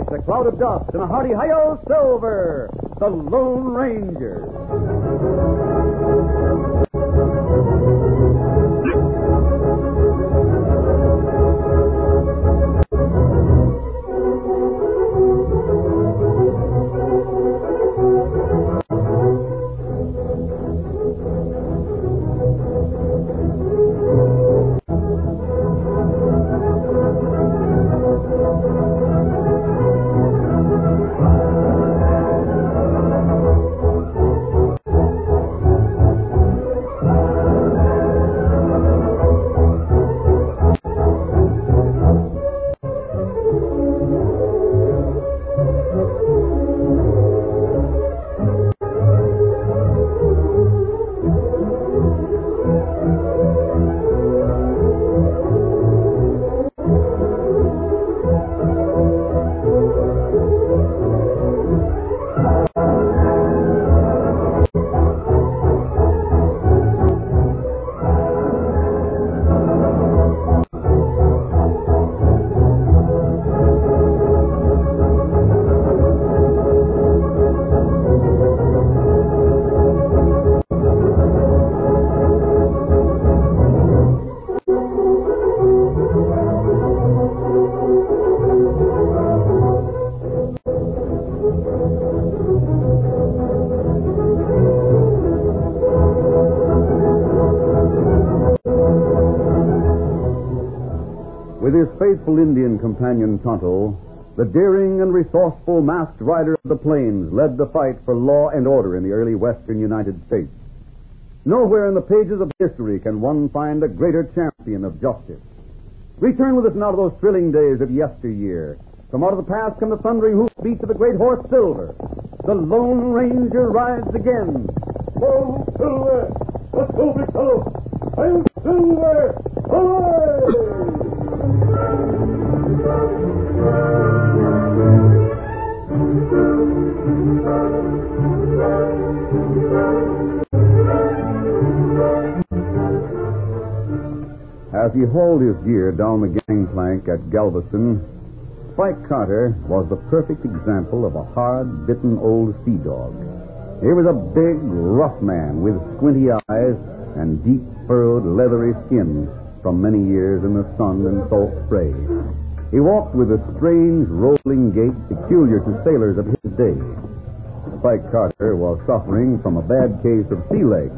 a cloud of dust, and a hearty hi-yo, Silver, the Lone Ranger. With his faithful Indian companion Tonto, the daring and resourceful masked rider of the plains led the fight for law and order in the early western United States. Nowhere in the pages of history can one find a greater champion of justice. Return with us now to those thrilling days of yesteryear. From out of the past come the thundering hoofbeats of the great horse Silver. The Lone Ranger rides again. Oh, Silver! Let's go, big fellow! I'm Silver! Away! As he hauled his gear down the gangplank at Galveston, Spike Carter was the perfect example of a hard-bitten old sea dog. He was a big, rough man with squinty eyes and deep, furrowed, leathery skin from many years in the sun and salt spray. He walked with a strange, rolling gait peculiar to sailors of his day. Spike Carter was suffering from a bad case of sea legs.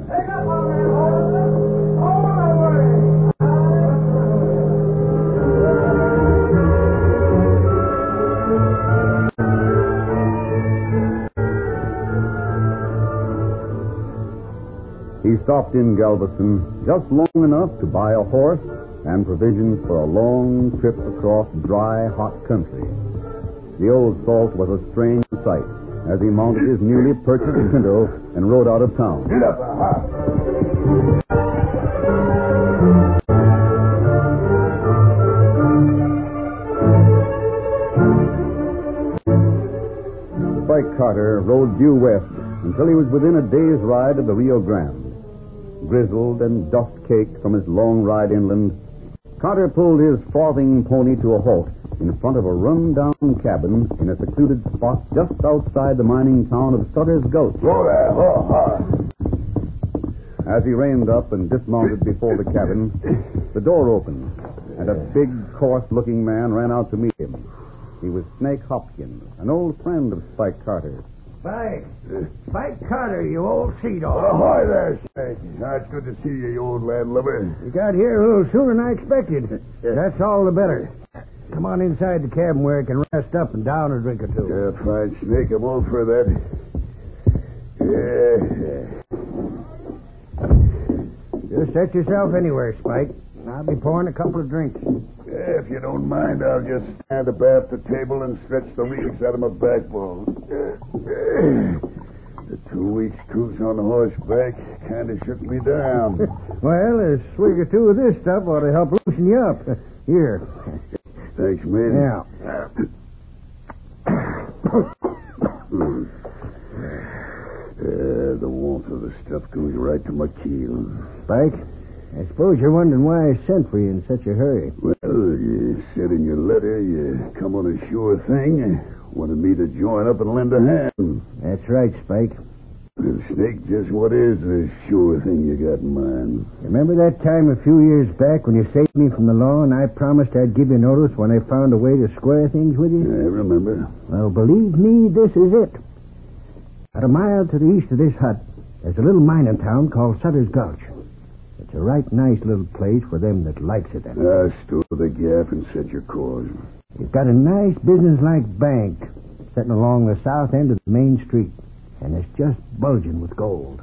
He stopped in Galveston just long enough to buy a horse and provisions for a long trip across dry, hot country. The old salt was a strange sight as he mounted his newly purchased pinto and rode out of town. Get up, Spike Carter rode due west until he was within a day's ride of the Rio Grande. Grizzled and dust-caked from his long ride inland, Carter pulled his frothing pony to a halt in front of a run-down cabin in a secluded spot just outside the mining town of Sutter's Gulch. Whoa there, As he reined up and dismounted before the cabin, the door opened, and a big, coarse-looking man ran out to meet him. He was Snake Hopkins, an old friend of Spike Carter's. Spike Carter, you old sea dog. Ahoy there, Snake. It's good to see you, you old landlubber. You got here a little sooner than I expected. That's all the better. Come on inside the cabin where I can rest up and down a drink or two. Yeah, fine, Snake. I'm all for that. Yeah. Just set yourself anywhere, Spike. I'll be pouring a couple of drinks. Yeah, if you don't mind, I'll just stand abaft the table and stretch the leaves out of my backbone. The 2 weeks cruise on the horseback kind of shook me down. Well, a swig or two of this stuff ought to help loosen you up. Here. Thanks, man. Yeah. The warmth of the stuff goes right to my keel. Spike, I suppose you're wondering why I sent for you in such a hurry. Well, you said in your letter you come on a sure thing. wanted me to join up and lend a hand. That's right, Spike. And Snake, just what is the sure thing you got in mind? Remember that time a few years back when you saved me from the law and I promised I'd give you notice when I found a way to square things with you? I remember. Well, believe me, this is it. About a mile to the east of this hut, there's a little mining town called Sutter's Gulch. It's a right nice little place for them that likes it. Stow the gaff and set your course. It's got a nice business-like bank sitting along the south end of the main street, and it's just bulging with gold.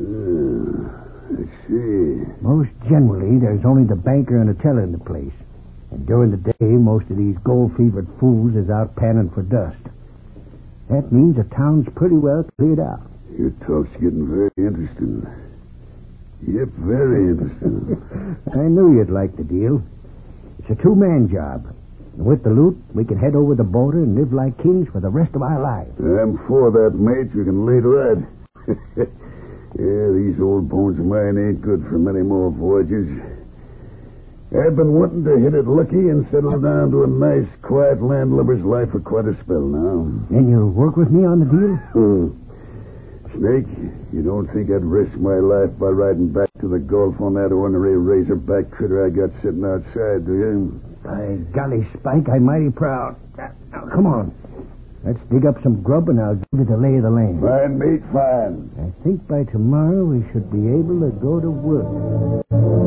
I see. Most generally, there's only the banker and a teller in the place. And during the day, most of these gold-fevered fools is out panning for dust. That means the town's pretty well cleared out. Your talk's getting very interesting. Yep, very interesting. I knew you'd like the deal. It's a two-man job. And with the loot, we can head over the border and live like kings for the rest of our lives. I'm for that, mate. You can lay to that. Yeah, these old bones of mine ain't good for many more voyages. I've been wanting to hit it lucky and settle down to a nice, quiet landlubber's life for quite a spell now. Then you'll work with me on the deal? Snake, you don't think I'd risk my life by riding back to the Gulf on that ornery razorback critter I got sitting outside, do you? By golly, Spike, I'm mighty proud. Now, come on. Let's dig up some grub and I'll give you the lay of the land. Fine, mate, fine. I think by tomorrow we should be able to go to work.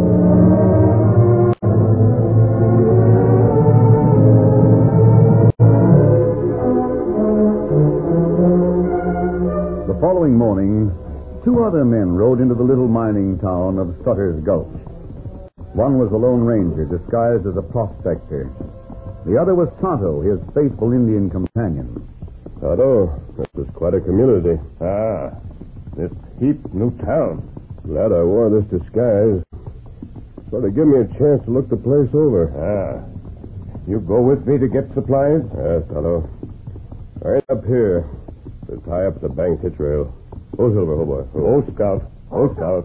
The following morning, two other men rode into the little mining town of Sutter's Gulch. One was the Lone Ranger, disguised as a prospector. The other was Tonto, his faithful Indian companion. Tonto, this is quite a community. This heap new town. Glad I wore this disguise. Sort of give me a chance to look the place over. You go with me to get supplies? Yes, Tonto. Right up here. To tie up the bank hitch rail. Oh, Silver, oh, boy. Oh, Scout. Oh, Scout.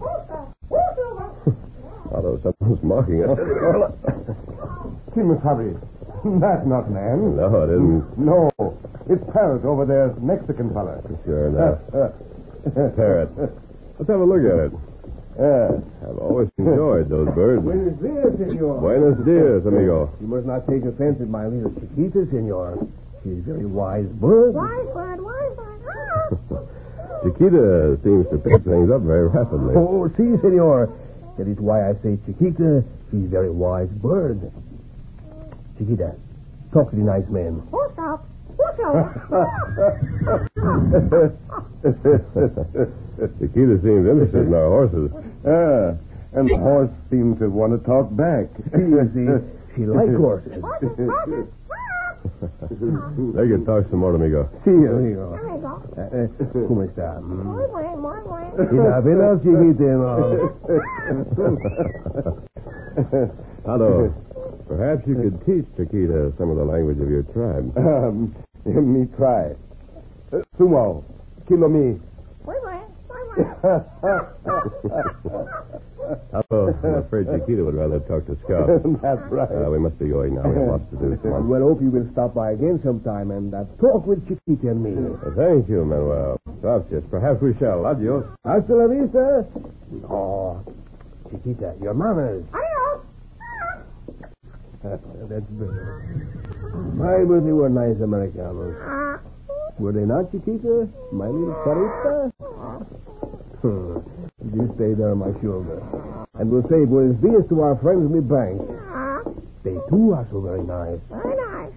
Tonto, someone's mocking us. Seamus Harvey. That's not man. No, it isn't. No. It's Parrot over there, Mexican fella. Sure enough. Parrot. Let's have a look at it. I've always enjoyed those birds. Buenos dias, senor. Buenos dias, amigo. You must not take offense at my little Chiquita, senor. She's a very wise bird. Wise bird. Chiquita seems to pick things up very rapidly. Oh, si, senor. That is why I say Chiquita. She's a very wise bird. Chiquita, talk to the nice man. What's up? Chiquita seems interested in our horses. And the horse seems to want to talk back. She likes horses. They can talk some more, amigo. Sí, amigo. ¿Cómo está? Muy bien. Apenas, Chiquita, Tonto, perhaps you could teach Chiquita some of the language of your tribe. Let me try. Sumo, kilo me. Muy bien. Tonto, I'm afraid Chiquita would rather talk to Scout. That's right. We must be going now. We have lots to do. Come on. Well, hope you will stop by again sometime and talk with Chiquita and me. Thank you, Manuel. Gracias. Perhaps we shall. Adios. Hasta la vista. Oh, Chiquita, your manners. Adios. That's better. My, but they were nice Americanos. Were they not, Chiquita? My little Sarita? You stay there on my shoulder. And we'll say buenos dias to our friends in the bank. They, too, are so very nice. Very nice.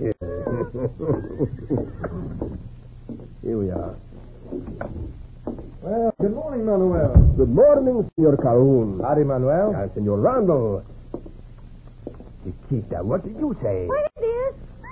Here we are. Well, good morning, Manuel. Good morning, Senor Calhoun. Howdy, Manuel. And Senor Randall. Chiquita, what did you say? What it is?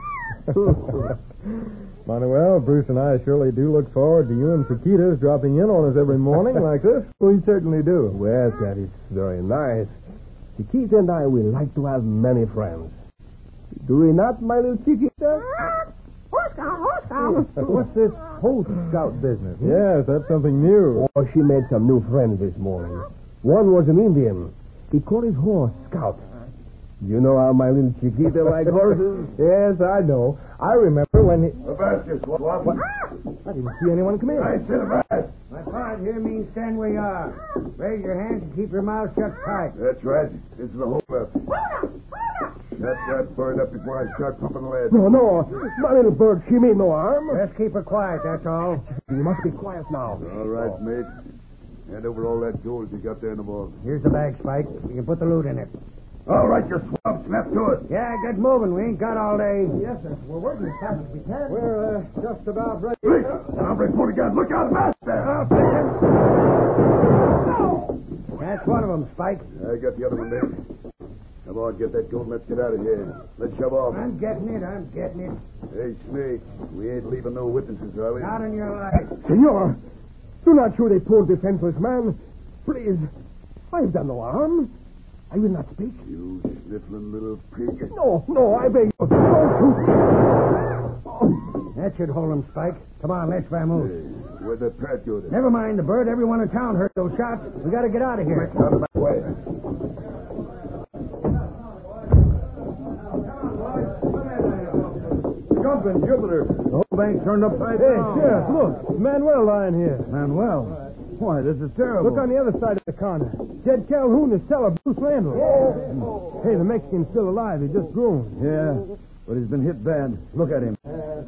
Manuel, Bruce and I surely do look forward to you and Chiquita's dropping in on us every morning like this. We certainly do. Well, that is very nice. Chiquita and I will like to have many friends. Do we not, my little Chiquita? Horse scout. What's this Host Scout business? Yes, that's something new. Oh, she made some new friends this morning. One was an Indian. He called his horse Scout. You know how my little Chiquita like horses? Yes, I know. I remember when he... Avast you, Swap. I didn't see anyone come in. I said avast. My part here means stand where you are. Raise your hands and keep your mouth shut tight. That's right. This is the hold up. Shut that bird up before I start pumping lead. No. My little bird, she made no harm. Just keep her quiet, that's all. You must be quiet now. All right, mate. Hand over all that gold you got there in the vault. Here's the bag, Spike. You can put the loot in it. All right, you swab. Snap to it. Yeah, get moving. We ain't got all day. Yes, sir. We're working as fast as we can. We're just about ready. Please. Hombre, pull the gun. Look out, Matt. There. That's one of them, Spike. I got the other one, mate. Come on, get that gold. Let's get out of here. Let's shove off. I'm getting it. Hey, Snake. We ain't leaving no witnesses, are we? Not in your life. Senor, do not shoot a poor defenseless man. Please. I have done no harm. I will not speak. You sniffling little pig. No, I beg you. Don't shoot. Oh. That should hold him, Spike. Come on, let's vamoose. Where'd that parrot go then? Never mind the bird. Everyone in town heard those shots. We got to get out of here. Out of my way. Jumping Jupiter. The whole bank turned upside down. Yes, look. Manuel lying here. Manuel. Why, this is terrible. Look on the other side of the corner. Jed Calhoun is cellar Bruce Randall. Hey, the Mexican's still alive. He just groaned. Yeah, but he's been hit bad. Look at him.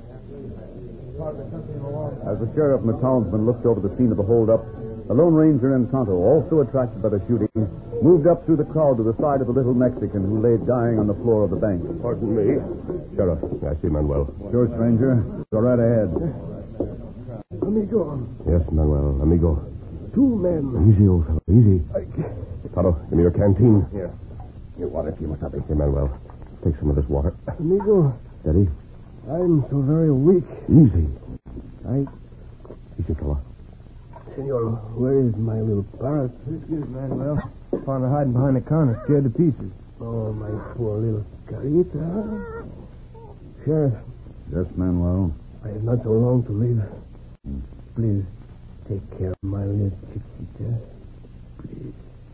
As the sheriff and the townsman looked over the scene of the holdup, the Lone Ranger and Tonto, also attracted by the shooting, moved up through the crowd to the side of the little Mexican who lay dying on the floor of the bank. Pardon me. Sheriff, I see Manuel. Sure, stranger. Go right ahead. Amigo, Yes, Manuel. Amigo. 2 men. Easy, old fellow. Easy. Tonto, give me your canteen. Here. Your water, Kimasabi. Hey, Manuel. Take some of this water. Amigo, Steady. I'm so very weak. Easy. Easy, fella. Senor, where is my little parrot? Here it is, Manuel. Found her hiding behind the counter, scared to pieces. Oh, my poor little Carita. Sheriff, Yes, Manuel. I have not so long to live. Please, take care of my little Chiquita. Please.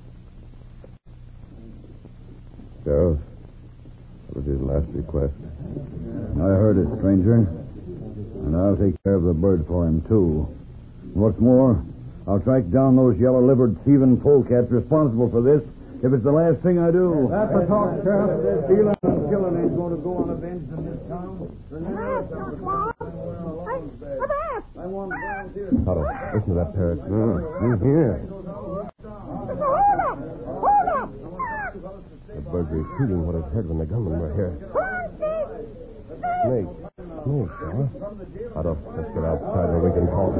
Sheriff, that was his last request. I heard it, stranger. And I'll take care of the bird for him, too. What's more, I'll track down those yellow-livered thieving polecats responsible for this if it's the last thing I do. That's the talk, Sheriff. Stealing and killing ain't going to go unavenged in this town. I want volunteers. Tonto, listen to that parrot. Here. The bird repeating what it heard when the gunmen were here. Snake, fella. Tonto, let's get outside where we can talk.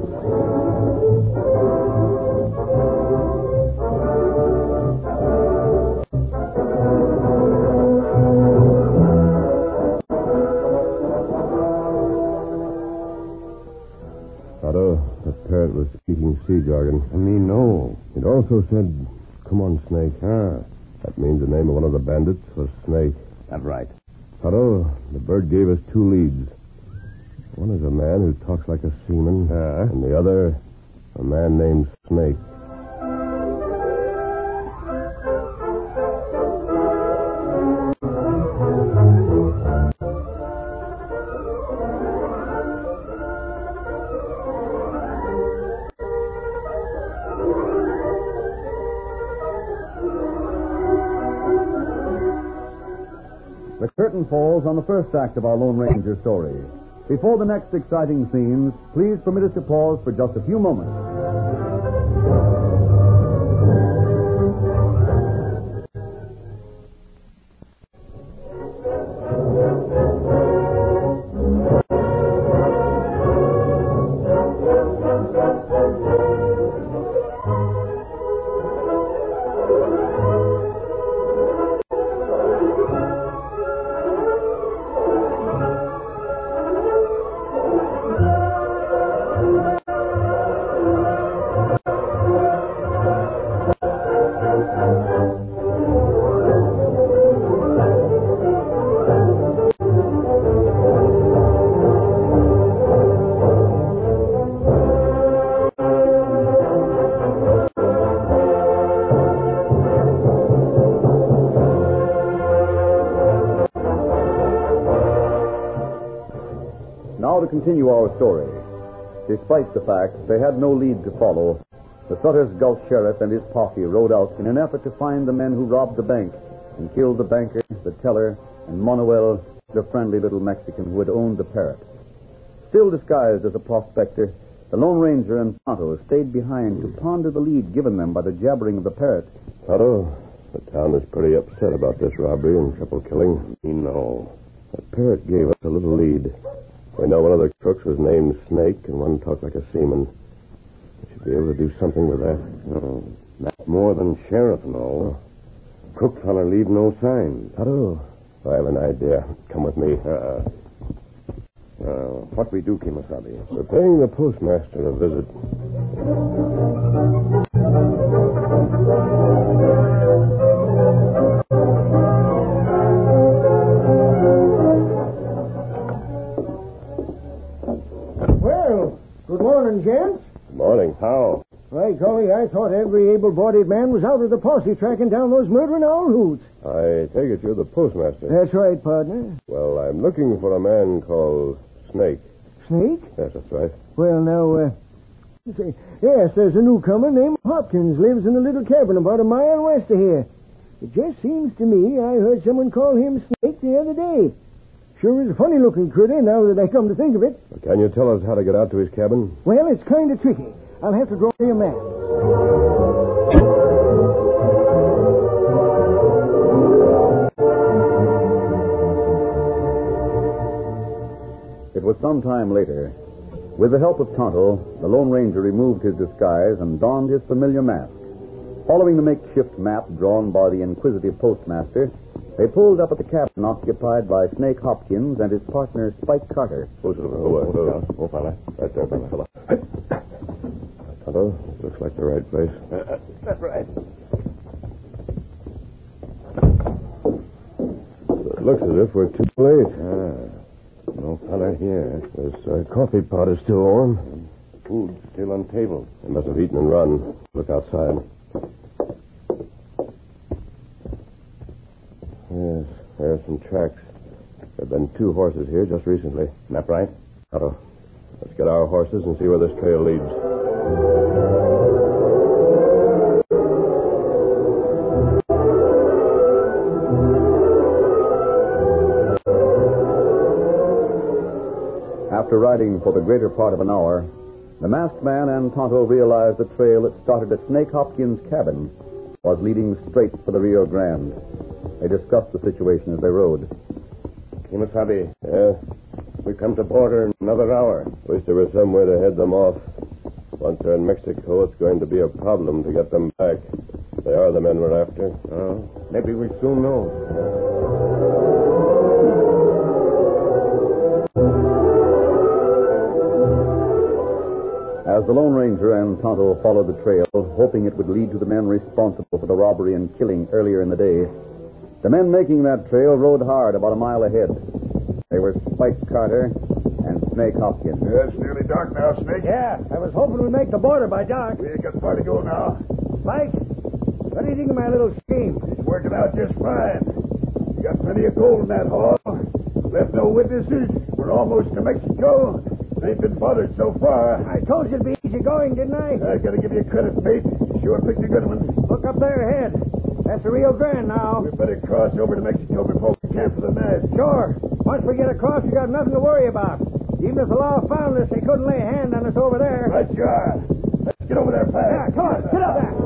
Tonto, the parrot was speaking sea jargon. Me, no. It also said, "Come on, Snake." That means the name of one of the bandits was Snake. That's right. Tonto, the bird gave us 2 leads. One is a man who talks like a seaman, and the other, a man named Snake. The curtain falls on the first act of our Lone Ranger story. Before the next exciting scenes, please permit us to pause for just a few moments. continue our story. Despite the fact they had no lead to follow, the Sutter's Gulch sheriff and his posse rode out in an effort to find the men who robbed the bank and killed the banker, the teller, and Manuel, the friendly little Mexican who had owned the parrot. Still disguised as a prospector, the Lone Ranger and Tonto stayed behind to ponder the lead given them by the jabbering of the parrot. Tonto, the town is pretty upset about this robbery and triple killing. We know. The parrot gave us a little lead. We know one of the crooks was named Snake, and one talked like a seaman. We should be able to do something with that. No, not more than sheriff, no. Crook fella leave no sign. Tonto, I have an idea. Come with me. What we do, Kimasabi? We're paying the postmaster a visit. Well, good morning, gents. Good morning. How? Right, Golly, I thought every able-bodied man was out of the posse tracking down those murdering owl hoots. I take it you're the postmaster. That's right, partner. Well, I'm looking for a man called Snake. Snake? Yes, that's right. Well, now, yes, there's a newcomer named Hopkins, lives in a little cabin about a mile west of here. It just seems to me I heard someone call him Snake the other day. Sure is a funny-looking critter, now that I come to think of it. Can you tell us how to get out to his cabin? Well, it's kind of tricky. I'll have to draw you a map. It was some time later. With the help of Tonto, the Lone Ranger removed his disguise and donned his familiar mask. Following the makeshift map drawn by the inquisitive postmaster, they pulled up at the cabin occupied by Snake Hopkins and his partner, Spike Carter. Oh, fella. Right there, fella. Tonto, this looks like the right place. That's right. It looks as if we're too late. No fella here. This coffee pot is still warm. Food still on table. They must have eaten and run. Look outside. Yes, there are some tracks. There have been 2 horses here just recently. That right? Otto, let's get our horses and see where this trail leads. After riding for the greater part of an hour, the masked man and Tonto realized the trail that started at Snake Hopkins' cabin was leading straight for the Rio Grande. They discussed the situation as they rode. Kimasabi, Yeah? we come to border in another hour. Wish there was some way to head them off. Once they're in Mexico, it's going to be a problem to get them back. They are the men we're after. Oh, maybe we soon know. As the Lone Ranger and Tonto followed the trail, hoping it would lead to the men responsible for the robbery and killing earlier in the day, the men making that trail rode hard about a mile ahead. They were Spike Carter and Snake Hopkins. Yeah, it's nearly dark now, Snake. Yeah, I was hoping we'd make the border by dark. We ain't got far to go now. Spike, what do you think of my little scheme? It's working out just fine. You got plenty of gold in that haul. Left no witnesses. We're almost to Mexico. Ain't been bothered so far. I told you to be easy going, didn't I? I gotta give you credit, mate. Sure picked a good one. Look up there ahead. That's the Rio Grande now. We better cross over to Mexico before we camp for the night. Sure. Once we get across, we got nothing to worry about. Even if the law found us, they couldn't lay a hand on us over there. Right you are. Let's get over there fast. Yeah, come on, sit up there.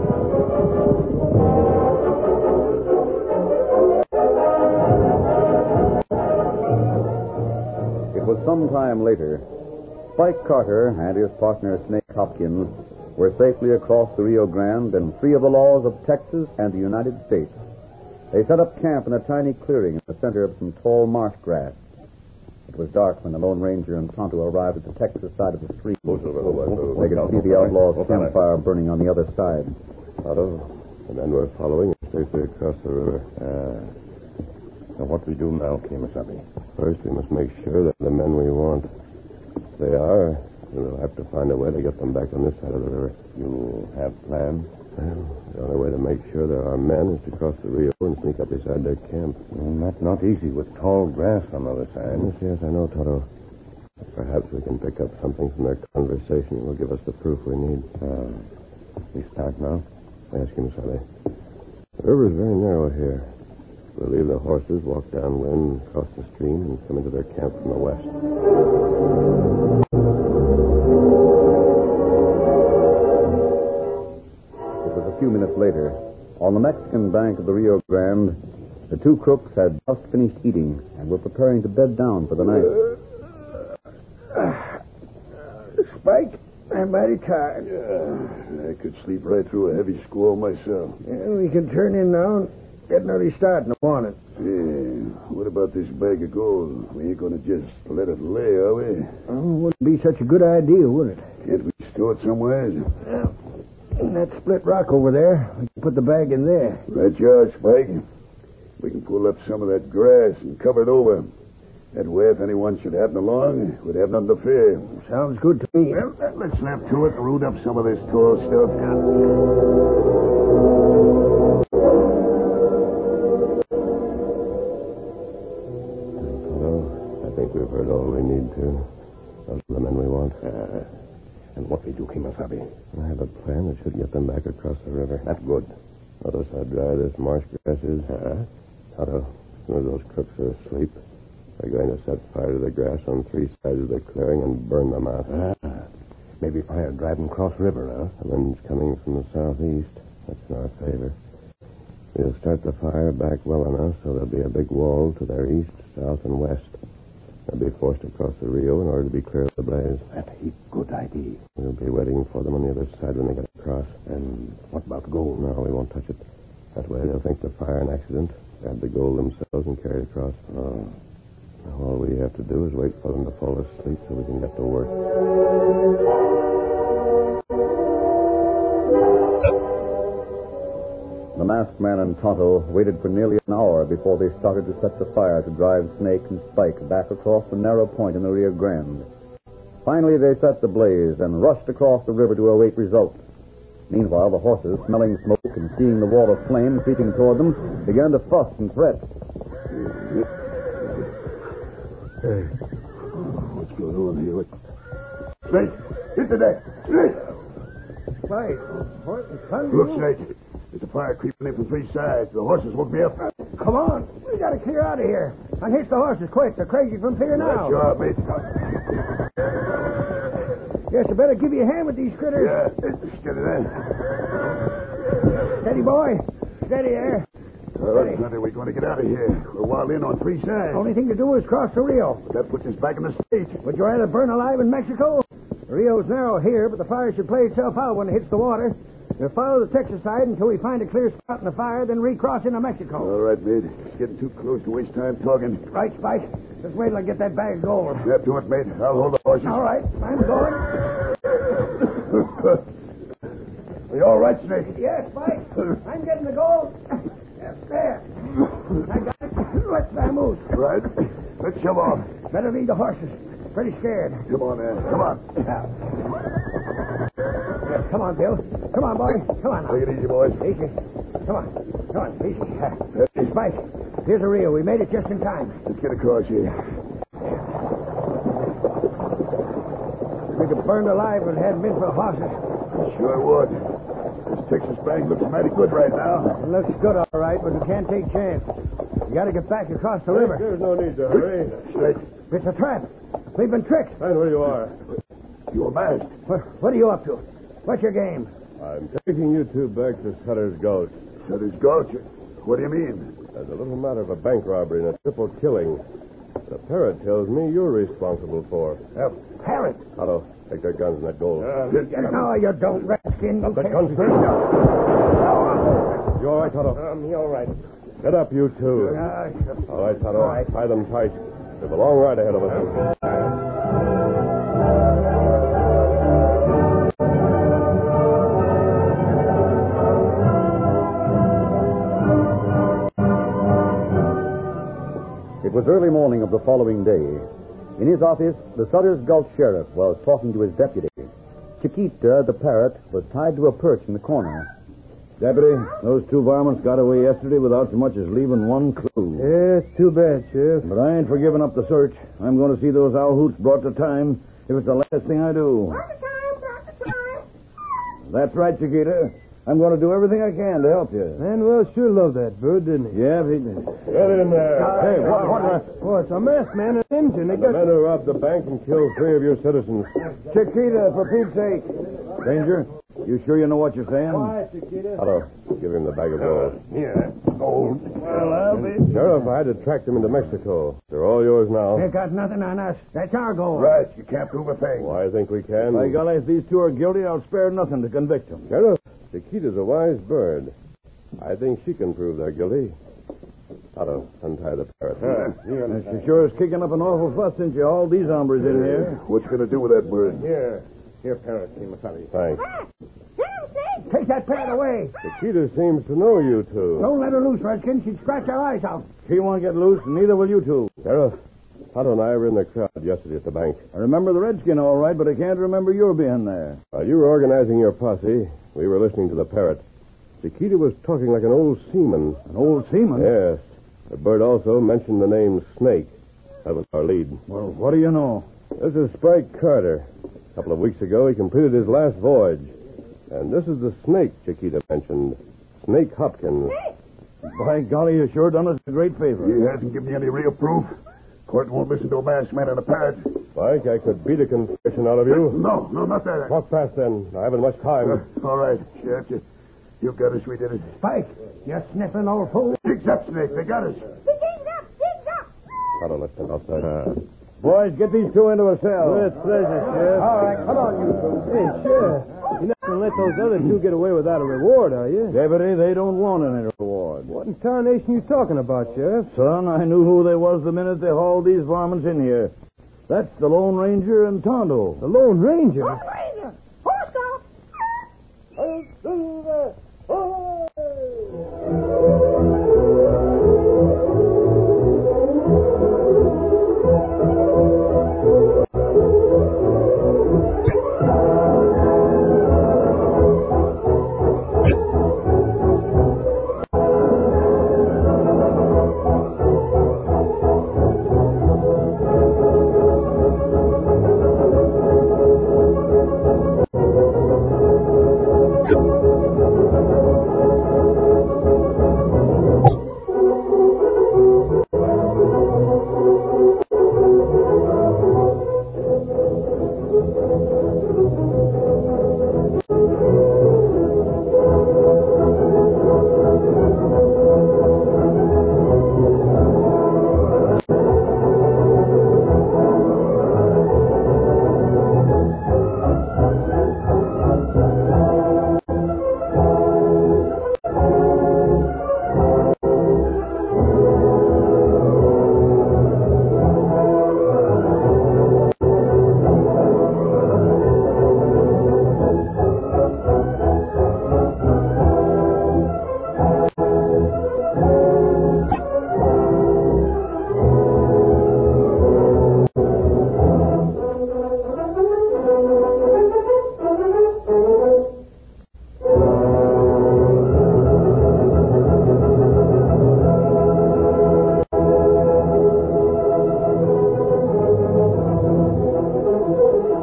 It was some time later. Spike Carter and his partner Snake Hopkins were safely across the Rio Grande and free of the laws of Texas and the United States. They set up camp in a tiny clearing in the center of some tall marsh grass. It was dark when the Lone Ranger and Tonto arrived at the Texas side of the stream. They could see the outlaws' campfire burning on the other side. Otto, the men we're following are safely across the river. So what we do now, Kimasabi? First, we must make sure that the men we want. If they are, we'll have to find a way to get them back on this side of the river. You have plans? Well, the only way to make sure there are men is to cross the Rio and sneak up beside their camp. That's not easy with tall grass on the other side. Yes, I know, Toto. Perhaps we can pick up something from their conversation that will give us the proof we need. We start now? Ask him, Sally. The river is very narrow here. We'll leave the horses, walk downwind, cross the stream, and come into their camp from the west. It was a few minutes later. On the Mexican bank of the Rio Grande, the two crooks had just finished eating and were preparing to bed down for the night. Spike, I'm mighty tired. I could sleep right through a heavy squall myself. Yeah, we can turn in now and get an early start in the morning. Yeah, what about this bag of gold? We ain't gonna just let it lay, are we? Oh, wouldn't be such a good idea, would it? Can't we store it somewhere? In that split rock over there, we can put the bag in there. Right, George, Spike. We can pull up some of that grass and cover it over. That way, if anyone should happen along, we'd have nothing to fear. Sounds good to me. Well, let's snap to it and root up some of this tall stuff. Well, I think we've heard all we need to. Those are the men we want. And what we do, Kimasabi? I have a plan that should get them back across the river. That's good. Notice how dry this marsh grass is. Tonto, as soon as those crooks are asleep, they're going to set fire to the grass on three sides of the clearing and burn them out. Maybe fire driving cross river, huh? The wind's coming from the southeast. That's in our favor. We'll start the fire back well enough so there'll be a big wall to their east, south, and west. They'll be forced across the Rio in order to be clear of the blaze. That's a good idea. We'll be waiting for them on the other side when they get across. And what about gold? No, we won't touch it. That way they'll think the fire an accident, grab the gold themselves, and carry it across. Oh. All we have to do is wait for them to fall asleep so we can get to work. The masked man and Tonto waited for nearly an hour before they started to set the fire to drive Snake and Spike back across the narrow point in the Rio Grande. Finally, they set the blaze and rushed across the river to await results. Meanwhile, the horses, smelling smoke and seeing the wall of flame creeping toward them, began to fuss and fret. Hey, what's going on here? Snake, hit the deck. Snake! Spike, what in thunder? Look, Snake. There's a fire creeping in from three sides. The horses woke me up. Come on. We got to clear out of here. Unhitch the horses quick. They're crazy from fear now. That's your mate. Yes, I better give you a hand with these critters. Yeah, steady there. Steady, boy. Steady there. All right, Hunter, we're going to get out of here. We're walled in on three sides. Only thing to do is cross the Rio. That puts us back in the States. Would you rather burn alive in Mexico? The Rio's narrow here, but the fire should play itself out when it hits the water. We'll follow the Texas side until we find a clear spot in the fire, then recross into Mexico. All right, mate. It's getting too close to waste time talking. Right, Spike. Just wait till I get that bag of gold. Snap to it, mate. I'll hold the horses. All right, I'm going. Are you all right, Snake? Yes, Spike. I'm getting the gold. Yes, there. I got it. Let's vamoose. Right. Let's shove off. Better lead the horses. Pretty scared. Come on, man. Come on. Yes, come on, Bill. Come on, boy. Come on now. Take it easy, boys. Easy. Come on. Come on, easy. Hey, Spike, here's the Rio. We made it just in time. Let's get across here. We could burn alive if it hadn't been for the horses. Sure would. This Texas bank looks mighty good right now. It looks good, all right, but we can't take chance. We got to get back across the river. There's no need to hurry. Snake, It's a trap. We've been tricked. Find where you are. you're masked. What are you up to? What's your game? I'm taking you two back to Sutter's Gulch. Sutter's Gulch? What do you mean? There's a little matter of a bank robbery and a triple killing. The parrot tells me you're responsible for. Parrot. Otto, take their guns and that gold. No, you don't, Redskin. Drop that gun, sir. You all right, Toto? Me all right. Get up, you two. All right, Toto. All right. Tie them tight. We have a long ride ahead of us. It was early morning of the following day. In his office, the Sutter's Gulch sheriff was talking to his deputy. Chiquita, the parrot, was tied to a perch in the corner. Deputy, those two varmints got away yesterday without so much as leaving one clue. Yes, That's too bad, Sheriff. But I ain't for giving up the search. I'm going to see those owl hoots brought to time if it's the last thing I do. Got the time. That's right, Chiquita. I'm going to do everything I can to help you. Manuel sure loved that bird, didn't he? Yeah, he did. Get in there. Hey, what? Oh, it's a masked man and an engine. They The got... men who robbed the bank and killed 3 of your citizens. Chiquita, for Pete's sake. Ranger, you sure you know what you're saying? Quiet, Chiquita. Otto, give him the bag of gold. Here, gold. Well, I'll be... Sheriff, I had to track them into Mexico. They're all yours now. They got nothing on us. That's our goal. Right, you can't prove a thing. Well, I think we can. By golly, if these two are guilty, I'll spare nothing to convict them. Sheriff, Chiquita's a wise bird. I think she can prove they're guilty. Otto, untie the parrot. She sure is kicking up an awful fuss since you hauled these hombres in here. What you going to do with that bird? Here, parrot, see Masari. Thanks. Snake. Take that parrot away. Chiquita seems to know you two. Don't let her loose, Redskin. She'd scratch our eyes out. She won't get loose, and neither will you two. Sheriff, Otto and I were in the crowd yesterday at the bank. I remember the redskin all right, but I can't remember your being there. While you were organizing your posse, we were listening to the parrot. Chiquita was talking like an old seaman. An old seaman? Yes. The bird also mentioned the name Snake. That was our lead. Well, what do you know? This is Spike Carter. A couple of weeks ago, he completed his last voyage. And this is the snake Chiquita mentioned. Snake Hopkins. By golly, you sure done us a great favor. He hasn't given you any real proof. Court won't listen to a masked man and a parrot. Spike, I could beat a confession out of you. No, not that. Talk fast, then. I haven't much time. All right, Sheriff, you got us. We did it. Spike, you sniffing old fool. Jigs up, Snake. They got us. Digs up. Otto, let's step outside. Boys, get these two into a cell. With pleasure, Sheriff. All right, come on, you two. Hey, Sheriff, you're not going to let those other two get away without a reward, are you? Deputy, they don't want any reward. What in tarnation you talking about, Sheriff? Son, I knew who they was the minute they hauled these varmints in here. That's the Lone Ranger and Tonto. The Lone Ranger? Ranger. Horse off.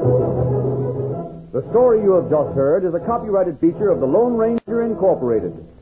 The story you have just heard is a copyrighted feature of the Lone Ranger Incorporated.